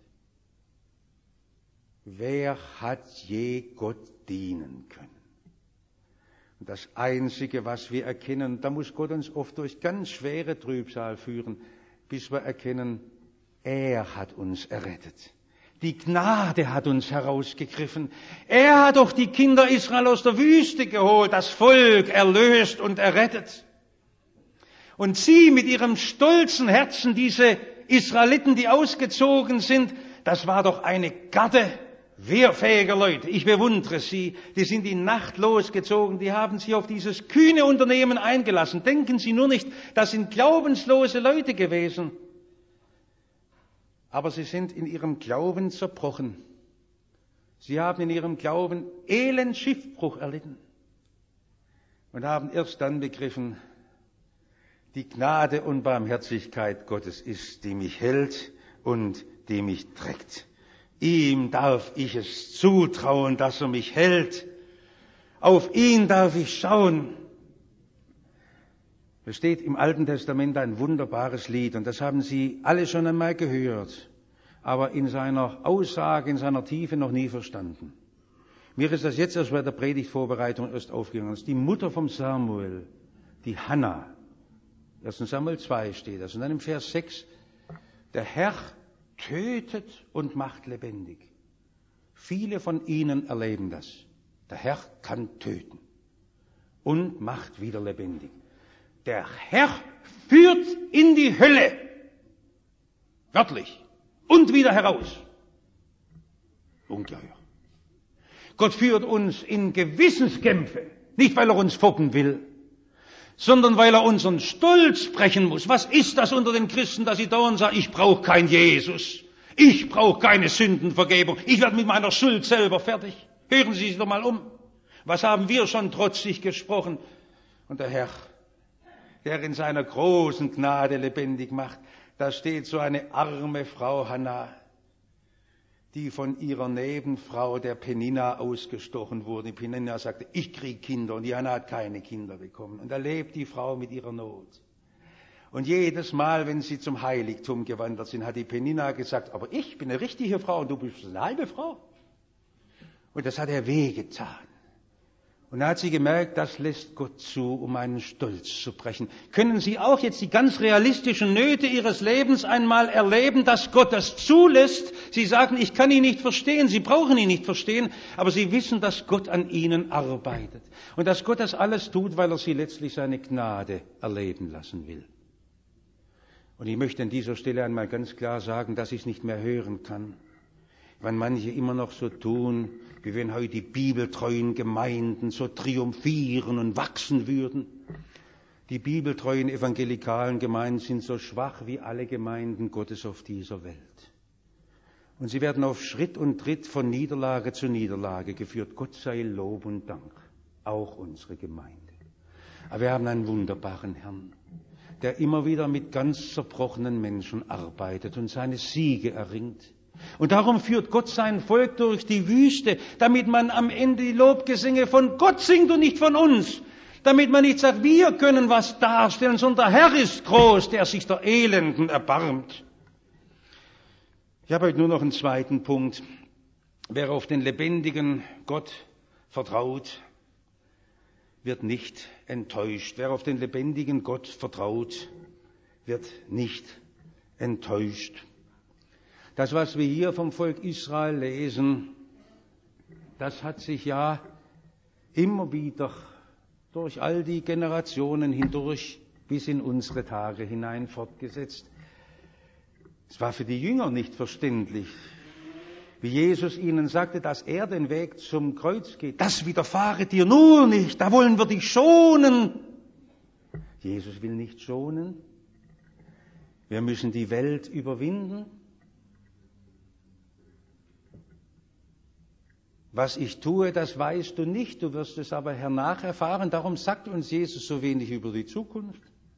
Wer hat je Gott dienen können? Und das Einzige, was wir erkennen, da muss Gott uns oft durch ganz schwere Trübsal führen, bis wir erkennen, er hat uns errettet. Die Gnade hat uns herausgegriffen. Er hat doch die Kinder Israel aus der Wüste geholt, das Volk erlöst und errettet. Und sie mit ihrem stolzen Herzen, diese Israeliten, die ausgezogen sind, das war doch eine Garde wehrfähiger Leute. Ich bewundere sie. Die sind die Nacht losgezogen, die haben sich auf dieses kühne Unternehmen eingelassen. Denken Sie nur nicht, das sind glaubenslose Leute gewesen. Aber sie sind in ihrem Glauben zerbrochen. Sie haben in ihrem Glauben elend Schiffbruch erlitten und haben erst dann begriffen, die Gnade und Barmherzigkeit Gottes ist, die mich hält und die mich trägt. Ihm darf ich es zutrauen, dass er mich hält. Auf ihn darf ich schauen. Es steht im Alten Testament ein wunderbares Lied, und das haben Sie alle schon einmal gehört, aber in seiner Aussage, in seiner Tiefe noch nie verstanden. Mir ist das jetzt erst bei der Predigtvorbereitung erst aufgegangen. Das ist die Mutter vom Samuel, die Hannah. erster Samuel zwei steht das. Und dann im Vers sechs, der Herr tötet und macht lebendig. Viele von Ihnen erleben das. Der Herr kann töten und macht wieder lebendig. Der Herr führt in die Hölle, wörtlich, und wieder heraus. Ungeheuer. Gott führt uns in Gewissenskämpfe, nicht weil er uns foppen will, sondern weil er unseren Stolz brechen muss. Was ist das unter den Christen, dass sie dauernd sagen, ich brauche keinen Jesus, ich brauche keine Sündenvergebung, ich werde mit meiner Schuld selber fertig. Hören Sie sich doch mal um. Was haben wir schon trotzig gesprochen? Und der Herr, der in seiner großen Gnade lebendig macht, da steht so eine arme Frau Hannah, die von ihrer Nebenfrau, der Penina, ausgestochen wurde. Die Penina sagte, ich kriege Kinder, und die Hannah hat keine Kinder bekommen. Und da lebt die Frau mit ihrer Not. Und jedes Mal, wenn sie zum Heiligtum gewandert sind, hat die Penina gesagt, aber ich bin eine richtige Frau und du bist eine halbe Frau. Und das hat ihr wehgetan. Und da hat sie gemerkt, das lässt Gott zu, um meinen Stolz zu brechen. Können Sie auch jetzt die ganz realistischen Nöte Ihres Lebens einmal erleben, dass Gott das zulässt? Sie sagen, ich kann ihn nicht verstehen, Sie brauchen ihn nicht verstehen, aber Sie wissen, dass Gott an Ihnen arbeitet. Und dass Gott das alles tut, weil er Sie letztlich seine Gnade erleben lassen will. Und ich möchte an dieser Stelle einmal ganz klar sagen, dass ich es nicht mehr hören kann, wenn manche immer noch so tun, wie wenn heute die bibeltreuen Gemeinden so triumphieren und wachsen würden. Die bibeltreuen evangelikalen Gemeinden sind so schwach wie alle Gemeinden Gottes auf dieser Welt. Und sie werden auf Schritt und Tritt von Niederlage zu Niederlage geführt. Gott sei Lob und Dank, auch unsere Gemeinde. Aber wir haben einen wunderbaren Herrn, der immer wieder mit ganz zerbrochenen Menschen arbeitet und seine Siege erringt. Und darum führt Gott sein Volk durch die Wüste, damit man am Ende die Lobgesänge von Gott singt und nicht von uns. Damit man nicht sagt, wir können was darstellen, sondern der Herr ist groß, der sich der Elenden erbarmt. Ich habe heute nur noch einen zweiten Punkt. Wer auf den lebendigen Gott vertraut, wird nicht enttäuscht. Wer auf den lebendigen Gott vertraut, wird nicht enttäuscht. Das, was wir hier vom Volk Israel lesen, das hat sich ja immer wieder durch all die Generationen hindurch bis in unsere Tage hinein fortgesetzt. Es war für die Jünger nicht verständlich, wie Jesus ihnen sagte, dass er den Weg zum Kreuz geht. Das widerfahre dir nur nicht, da wollen wir dich schonen. Jesus will nicht schonen. Wir müssen die Welt überwinden. Was ich tue, das weißt du nicht, du wirst es aber hernach erfahren. Darum sagt uns Jesus so wenig über die Zukunft.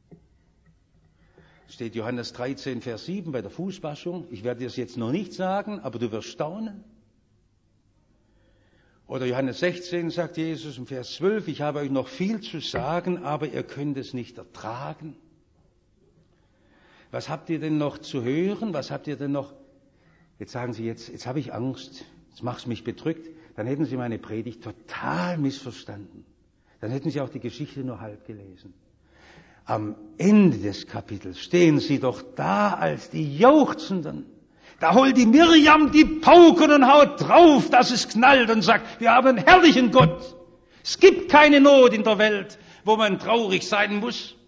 Steht Johannes dreizehn, Vers sieben bei der Fußwaschung. Ich werde dir es jetzt noch nicht sagen, aber du wirst staunen. Oder Johannes sechzehn sagt Jesus im Vers zwölf, ich habe euch noch viel zu sagen, aber ihr könnt es nicht ertragen. Was habt ihr denn noch zu hören? Was habt ihr denn noch? Jetzt sagen Sie, jetzt, jetzt habe ich Angst, jetzt macht es mich bedrückt. Dann hätten Sie meine Predigt total missverstanden. Dann hätten Sie auch die Geschichte nur halb gelesen. Am Ende des Kapitels stehen Sie doch da als die Jauchzenden. Da holt die Mirjam die Pauken und haut drauf, dass es knallt und sagt, wir haben einen herrlichen Gott. Es gibt keine Not in der Welt, wo man traurig sein muss.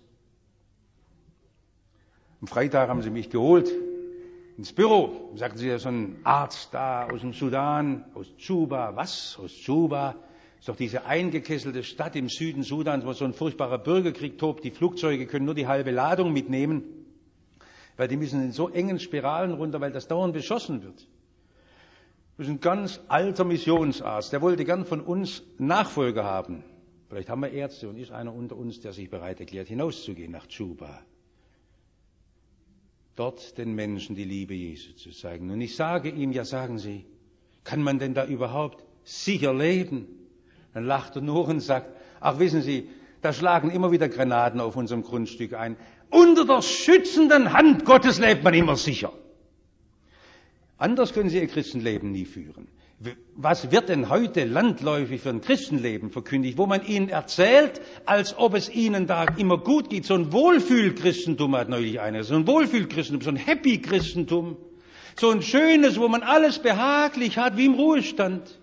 Am Freitag haben sie mich geholt ins Büro. Sagten sie, so ein Arzt da aus dem Sudan, aus Juba. Was? Aus Juba? Ist doch diese eingekesselte Stadt im Süden Sudans, wo so ein furchtbarer Bürgerkrieg tobt. Die Flugzeuge können nur die halbe Ladung mitnehmen, weil die müssen in so engen Spiralen runter, weil das dauernd beschossen wird. Das ist ein ganz alter Missionsarzt. Der wollte gern von uns Nachfolger haben. Vielleicht haben wir Ärzte und ist einer unter uns, der sich bereit erklärt, hinauszugehen nach Juba. Dort den Menschen die Liebe Jesu zu zeigen. Und ich sage ihm, ja sagen Sie, kann man denn da überhaupt sicher leben? Dann lacht er nur und sagt, ach wissen Sie, da schlagen immer wieder Granaten auf unserem Grundstück ein. Unter der schützenden Hand Gottes lebt man immer sicher. Anders können Sie Ihr Christenleben nie führen. Was wird denn heute landläufig für ein Christenleben verkündigt, wo man ihnen erzählt, als ob es ihnen da immer gut geht? So ein Wohlfühl-Christentum hat neulich einer, so ein Wohlfühl-Christentum, so ein Happy-Christentum, so ein schönes, wo man alles behaglich hat, wie im Ruhestand.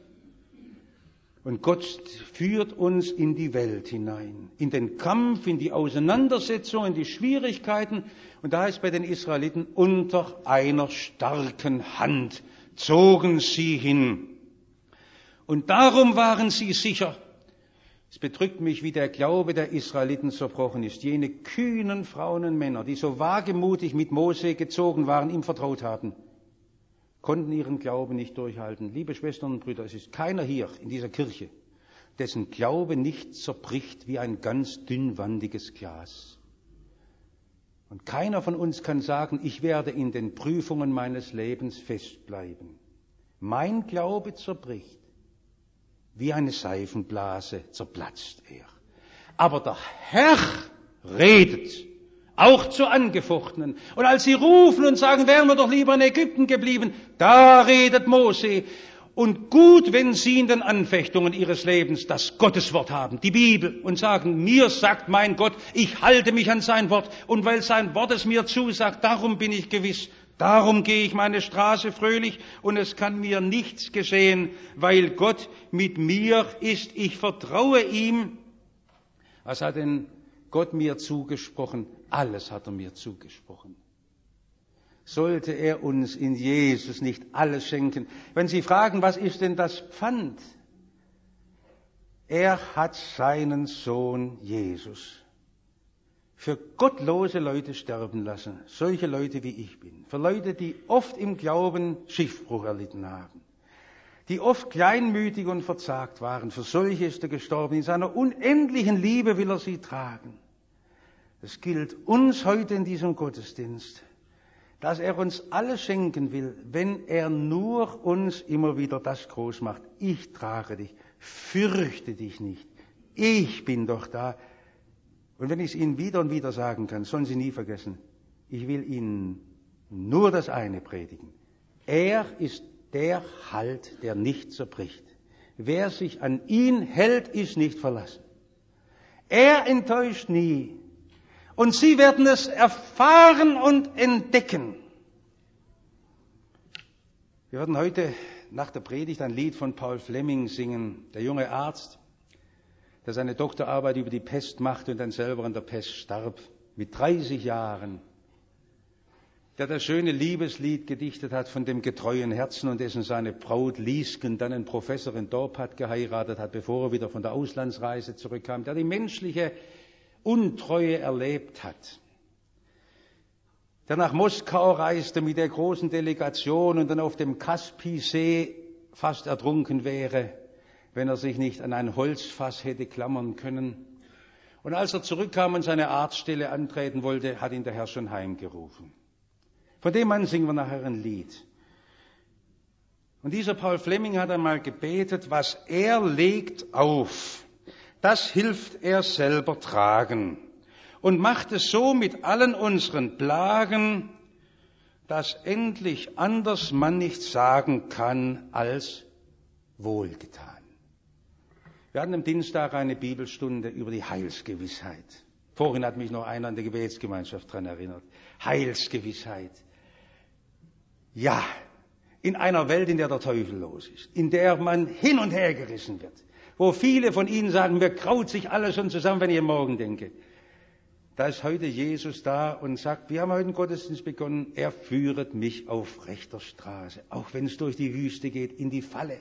Und Gott führt uns in die Welt hinein, in den Kampf, in die Auseinandersetzung, in die Schwierigkeiten. Und da ist bei den Israeliten, unter einer starken Hand zogen sie hin. Und darum waren sie sicher. Es bedrückt mich, wie der Glaube der Israeliten zerbrochen ist. Jene kühnen Frauen und Männer, die so wagemutig mit Mose gezogen waren, ihm vertraut haben, konnten ihren Glauben nicht durchhalten. Liebe Schwestern und Brüder, es ist keiner hier in dieser Kirche, dessen Glaube nicht zerbricht wie ein ganz dünnwandiges Glas. Und keiner von uns kann sagen, ich werde in den Prüfungen meines Lebens festbleiben. Mein Glaube zerbricht. Wie eine Seifenblase zerplatzt er. Aber der Herr redet, auch zu Angefochtenen. Und als sie rufen und sagen, wären wir doch lieber in Ägypten geblieben, da redet Mose. Und gut, wenn Sie in den Anfechtungen Ihres Lebens das Gotteswort haben, die Bibel, und sagen, mir sagt mein Gott, ich halte mich an sein Wort, und weil sein Wort es mir zusagt, darum bin ich gewiss, darum gehe ich meine Straße fröhlich, und es kann mir nichts geschehen, weil Gott mit mir ist, ich vertraue ihm. Was hat denn Gott mir zugesprochen? Alles hat er mir zugesprochen. Sollte er uns in Jesus nicht alles schenken? Wenn Sie fragen, was ist denn das Pfand? Er hat seinen Sohn Jesus für gottlose Leute sterben lassen, solche Leute wie ich bin, für Leute, die oft im Glauben Schiffbruch erlitten haben, die oft kleinmütig und verzagt waren, für solche ist er gestorben. In seiner unendlichen Liebe will er sie tragen. Es gilt uns heute in diesem Gottesdienst, dass er uns alles schenken will, wenn er nur uns immer wieder das groß macht. Ich trage dich, fürchte dich nicht, ich bin doch da. Und wenn ich es Ihnen wieder und wieder sagen kann, sollen Sie nie vergessen, ich will Ihnen nur das eine predigen. Er ist der Halt, der nicht zerbricht. Wer sich an ihn hält, ist nicht verlassen. Er enttäuscht nie. Und Sie werden es erfahren und entdecken. Wir werden heute nach der Predigt ein Lied von Paul Fleming singen, der junge Arzt, der seine Doktorarbeit über die Pest machte und dann selber an der Pest starb, mit dreißig Jahren, der das schöne Liebeslied gedichtet hat von dem getreuen Herzen und dessen seine Braut Liesken dann einen Professor in Dorpat geheiratet hat, bevor er wieder von der Auslandsreise zurückkam, der die menschliche Untreue erlebt hat, der nach Moskau reiste mit der großen Delegation und dann auf dem Kaspisee fast ertrunken wäre, wenn er sich nicht an ein Holzfass hätte klammern können. Und als er zurückkam und seine Arztstelle antreten wollte, hat ihn der Herr schon heimgerufen. Von dem Mann singen wir nachher ein Lied. Und dieser Paul Fleming hat einmal gebetet, was er legt auf, das hilft er selber tragen und macht es so mit allen unseren Plagen, dass endlich anders man nicht sagen kann als wohlgetan. Wir hatten am Dienstag eine Bibelstunde über die Heilsgewissheit. Vorhin hat mich noch einer in der Gebetsgemeinschaft daran erinnert. Heilsgewissheit. Ja, in einer Welt, in der der Teufel los ist, in der man hin und her gerissen wird, wo viele von Ihnen sagen, mir kraut sich alles schon zusammen, wenn ich am Morgen denke. Da ist heute Jesus da und sagt, wir haben heute einen Gottesdienst begonnen, er führet mich auf rechter Straße, auch wenn es durch die Wüste geht, in die Falle.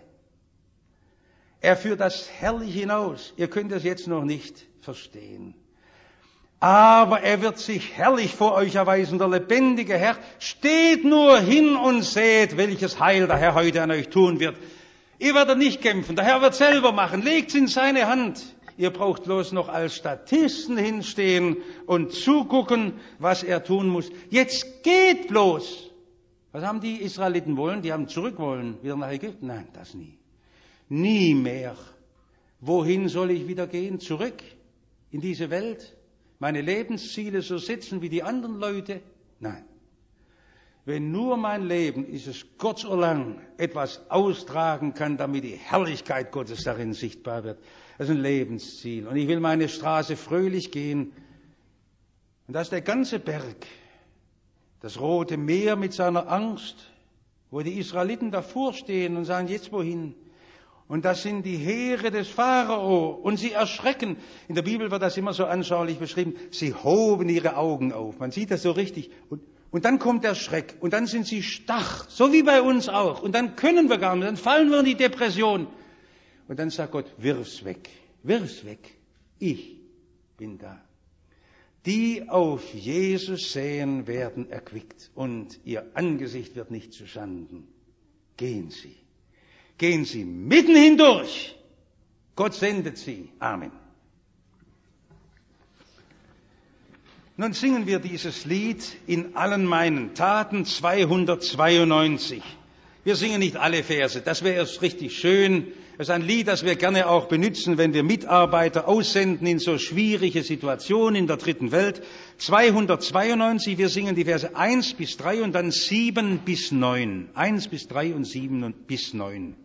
Er führt das herrlich hinaus. Ihr könnt es jetzt noch nicht verstehen. Aber er wird sich herrlich vor euch erweisen, der lebendige Herr. Steht nur hin und seht, welches Heil der Herr heute an euch tun wird. Ihr werdet nicht kämpfen, der Herr wird selber machen. Legt's in seine Hand. Ihr braucht bloß noch als Statisten hinstehen und zugucken, was er tun muss. Jetzt geht bloß. Was haben die Israeliten wollen? Die haben zurück wollen, wieder nach Ägypten. Nein, das nie. Nie mehr. Wohin soll ich wieder gehen? Zurück in diese Welt? Meine Lebensziele so sitzen wie die anderen Leute? Nein. Wenn nur mein Leben, ist es kurz oder lang, etwas austragen kann, damit die Herrlichkeit Gottes darin sichtbar wird. Das ist ein Lebensziel. Und ich will meine Straße fröhlich gehen. Und da ist der ganze Berg, das Rote Meer mit seiner Angst, wo die Israeliten davor stehen und sagen, jetzt wohin? Und das sind die Heere des Pharao. Und sie erschrecken. In der Bibel wird das immer so anschaulich beschrieben. Sie hoben ihre Augen auf. Man sieht das so richtig. Und, und dann kommt der Schreck. Und dann sind sie starr. So wie bei uns auch. Und dann können wir gar nicht. Dann fallen wir in die Depression. Und dann sagt Gott, wirf's weg. Wirf's weg. Ich bin da. Die auf Jesus säen, werden erquickt. Und ihr Angesicht wird nicht zu Schanden. Gehen Sie. Gehen Sie mitten hindurch. Gott sendet Sie. Amen. Nun singen wir dieses Lied in allen meinen Taten zweihundertzweiundneunzig. Wir singen nicht alle Verse, das wäre erst richtig schön. Es ist ein Lied, das wir gerne auch benutzen, wenn wir Mitarbeiter aussenden in so schwierige Situationen in der dritten Welt. zweihundertzweiundneunzig, wir singen die Verse eins bis drei und dann sieben bis neun. eins bis drei und sieben bis neun.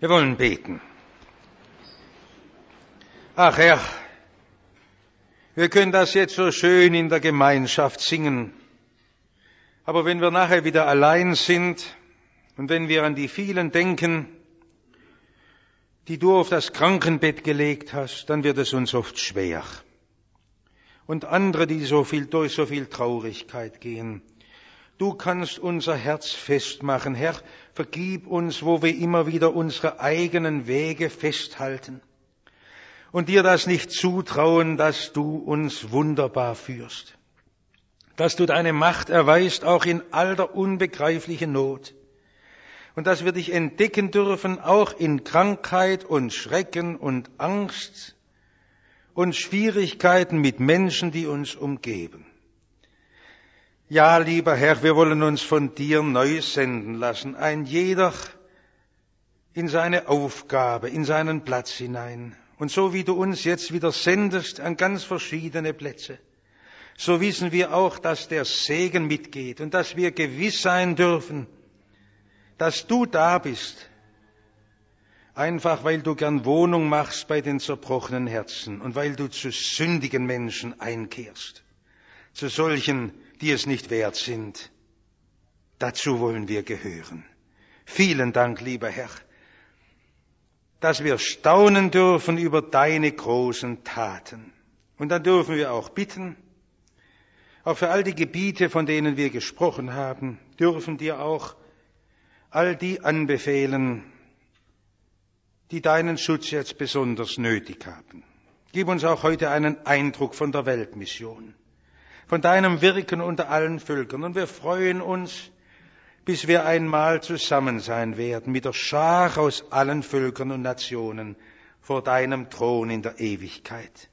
Wir wollen beten. Ach Herr, wir können das jetzt so schön in der Gemeinschaft singen. Aber wenn wir nachher wieder allein sind und wenn wir an die vielen denken, die du auf das Krankenbett gelegt hast, dann wird es uns oft schwer. Und andere, die so viel durch so viel Traurigkeit gehen. Du kannst unser Herz festmachen. Herr, vergib uns, wo wir immer wieder unsere eigenen Wege festhalten und dir das nicht zutrauen, dass du uns wunderbar führst, dass du deine Macht erweist, auch in all der unbegreiflichen Not, und dass wir dich entdecken dürfen, auch in Krankheit und Schrecken und Angst und Schwierigkeiten mit Menschen, die uns umgeben. Ja, lieber Herr, wir wollen uns von dir neu senden lassen, ein jeder in seine Aufgabe, in seinen Platz hinein. Und so wie du uns jetzt wieder sendest an ganz verschiedene Plätze, so wissen wir auch, dass der Segen mitgeht und dass wir gewiss sein dürfen, dass du da bist, einfach weil du gern Wohnung machst bei den zerbrochenen Herzen und weil du zu sündigen Menschen einkehrst, zu solchen, die es nicht wert sind. Dazu wollen wir gehören. Vielen Dank, lieber Herr, dass wir staunen dürfen über deine großen Taten. Und dann dürfen wir auch bitten, auch für all die Gebiete, von denen wir gesprochen haben, dürfen dir auch all die anbefehlen, die deinen Schutz jetzt besonders nötig haben. Gib uns auch heute einen Eindruck von der Weltmission, von deinem Wirken unter allen Völkern. Und wir freuen uns, bis wir einmal zusammen sein werden mit der Schar aus allen Völkern und Nationen vor deinem Thron in der Ewigkeit.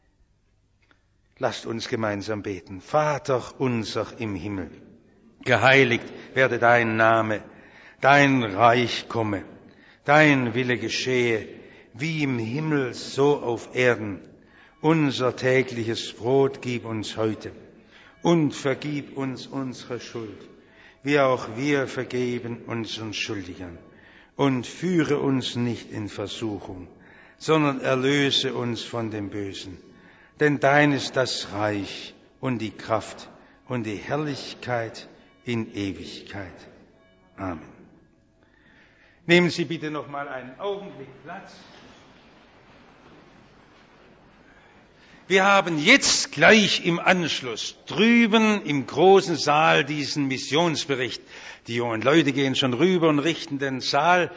Lasst uns gemeinsam beten. Vater unser im Himmel, geheiligt werde dein Name, dein Reich komme, dein Wille geschehe, wie im Himmel, so auf Erden. Unser tägliches Brot gib uns heute und vergib uns unsere Schuld, wie auch wir vergeben unseren Schuldigern. Und führe uns nicht in Versuchung, sondern erlöse uns von dem Bösen. Denn dein ist das Reich und die Kraft und die Herrlichkeit in Ewigkeit. Amen. Nehmen Sie bitte noch mal einen Augenblick Platz. Wir haben jetzt gleich im Anschluss drüben im großen Saal diesen Missionsbericht. Die jungen Leute gehen schon rüber und richten den Saal.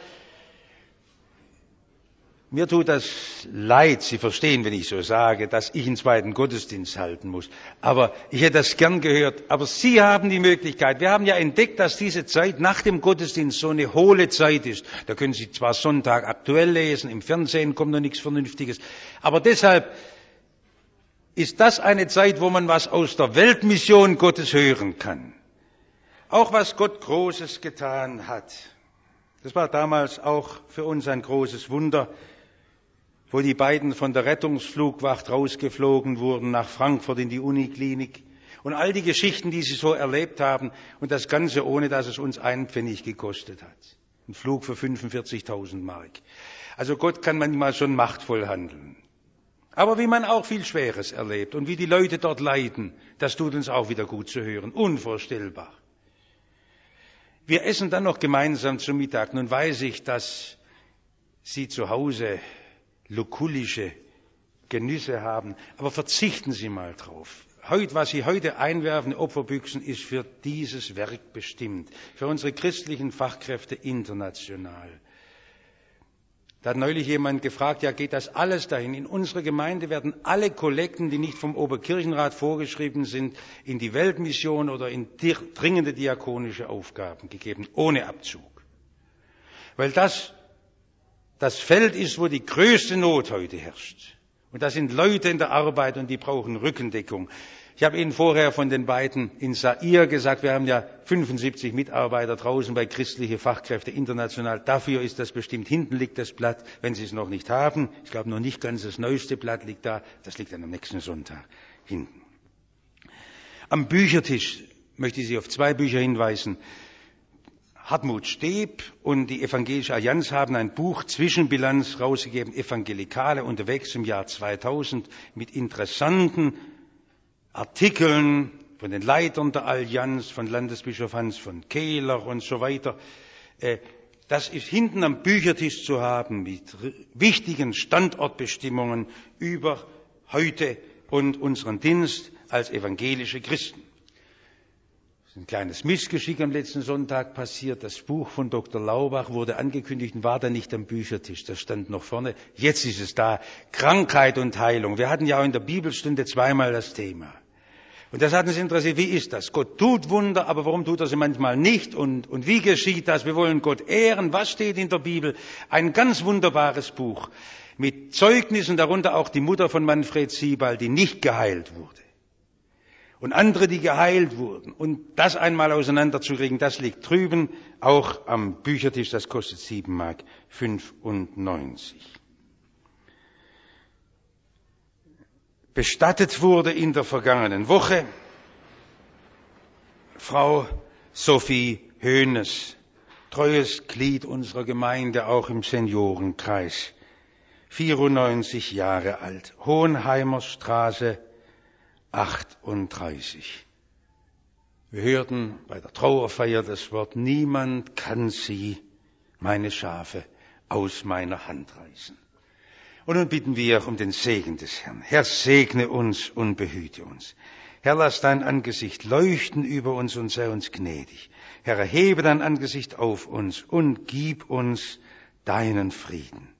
Mir tut das leid, Sie verstehen, wenn ich so sage, dass ich einen zweiten Gottesdienst halten muss. Aber ich hätte das gern gehört. Aber Sie haben die Möglichkeit. Wir haben ja entdeckt, dass diese Zeit nach dem Gottesdienst so eine hohle Zeit ist. Da können Sie zwar Sonntag aktuell lesen, im Fernsehen kommt noch nichts Vernünftiges. Aber deshalb ist das eine Zeit, wo man was aus der Weltmission Gottes hören kann. Auch was Gott Großes getan hat. Das war damals auch für uns ein großes Wunder, wo die beiden von der Rettungsflugwacht rausgeflogen wurden nach Frankfurt in die Uniklinik. Und all die Geschichten, die sie so erlebt haben. Und das Ganze, ohne dass es uns einen Pfennig gekostet hat. Ein Flug für fünfundvierzigtausend Mark. Also Gott kann manchmal schon machtvoll handeln. Aber wie man auch viel Schweres erlebt und wie die Leute dort leiden, das tut uns auch wieder gut zu hören. Unvorstellbar. Wir essen dann noch gemeinsam zu Mittag. Nun weiß ich, dass Sie zu Hause lukullische Genüsse haben, aber verzichten Sie mal drauf. Heute, was Sie heute einwerfen, Opferbüchsen, ist für dieses Werk bestimmt, für unsere christlichen Fachkräfte international. Da hat neulich jemand gefragt, ja, geht das alles dahin? In unserer Gemeinde werden alle Kollekten, die nicht vom Oberkirchenrat vorgeschrieben sind, in die Weltmission oder in dringende diakonische Aufgaben gegeben, ohne Abzug. Weil das das Feld ist, wo die größte Not heute herrscht. Und da sind Leute in der Arbeit und die brauchen Rückendeckung. Ich habe Ihnen vorher von den beiden in Zaire gesagt, wir haben ja fünfundsiebzig Mitarbeiter draußen bei christliche Fachkräfte international. Dafür ist das bestimmt. Hinten liegt das Blatt, wenn Sie es noch nicht haben. Ich glaube noch nicht ganz das neueste Blatt liegt da. Das liegt dann am nächsten Sonntag hinten. Am Büchertisch möchte ich Sie auf zwei Bücher hinweisen. Hartmut Steb und die Evangelische Allianz haben ein Buch Zwischenbilanz rausgegeben, Evangelikale unterwegs im Jahr zweitausend, mit interessanten Artikeln von den Leitern der Allianz, von Landesbischof Hans von Kehler und so weiter. Das ist hinten am Büchertisch zu haben mit wichtigen Standortbestimmungen über heute und unseren Dienst als evangelische Christen. Ein kleines Missgeschick am letzten Sonntag passiert. Das Buch von Doktor Laubach wurde angekündigt und war da nicht am Büchertisch. Das stand noch vorne. Jetzt ist es da. Krankheit und Heilung. Wir hatten ja auch in der Bibelstunde zweimal das Thema. Und das hat uns interessiert. Wie ist das? Gott tut Wunder, aber warum tut er sie manchmal nicht? Und, und wie geschieht das? Wir wollen Gott ehren. Was steht in der Bibel? Ein ganz wunderbares Buch mit Zeugnissen, darunter auch die Mutter von Manfred Siebald, die nicht geheilt wurde. Und andere, die geheilt wurden. Und das einmal auseinanderzukriegen, das liegt drüben, auch am Büchertisch, das kostet sieben Mark fünfundneunzig. Bestattet wurde in der vergangenen Woche Frau Sophie Hoeneß, treues Glied unserer Gemeinde, auch im Seniorenkreis, vierundneunzig Jahre alt, Hohenheimer Straße achtunddreißig. Wir hörten bei der Trauerfeier das Wort: Niemand kann sie, meine Schafe, aus meiner Hand reißen. Und nun bitten wir um den Segen des Herrn. Herr, segne uns und behüte uns. Herr, lass dein Angesicht leuchten über uns und sei uns gnädig. Herr, erhebe dein Angesicht auf uns und gib uns deinen Frieden.